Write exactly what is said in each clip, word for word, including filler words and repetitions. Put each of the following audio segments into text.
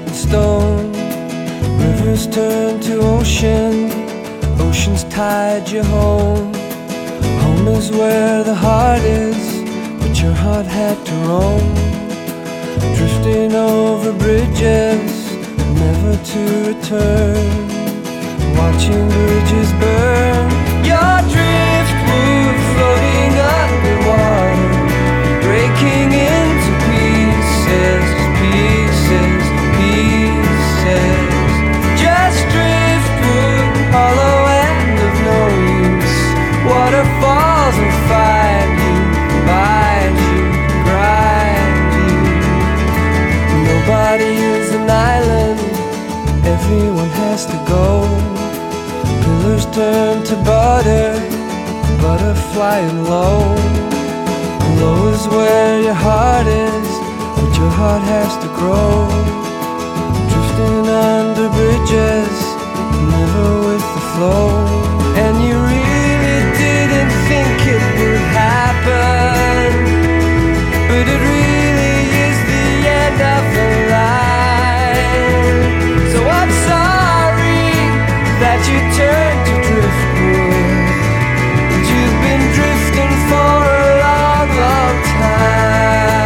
and stone. Rivers turn to ocean, oceans tide you home. Home is where the heart is, but your heart had to roam. Drifting over bridges, never to return. Watching bridges burn. Your driftwood floating underwater, breaking into pieces, pieces, pieces. Just driftwood, hollow and of no use. Waterfalls will find you, find you, grind you. Nobody is an island, everyone has to go. Pillars turn to butter, butter flying low. Low is where your heart is, but your heart has to grow. Drifting under bridges, never with the flow. And you really didn't think it would happen, but it really is the end of the line. So I'm sorry that you turned to driftwood, but you've been drifting for a long, long time.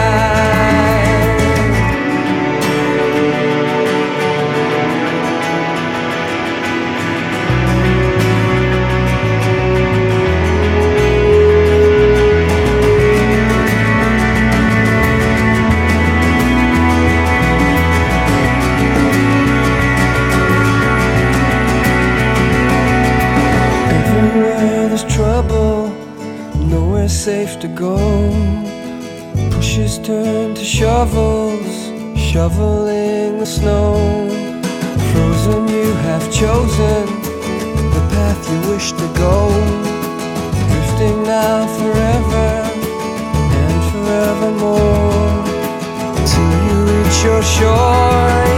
Trouble, nowhere safe to go. Pushes turn to shovels, shoveling the snow. Frozen, you have chosen the path you wish to go. Drifting now forever and forevermore, till you reach your shore.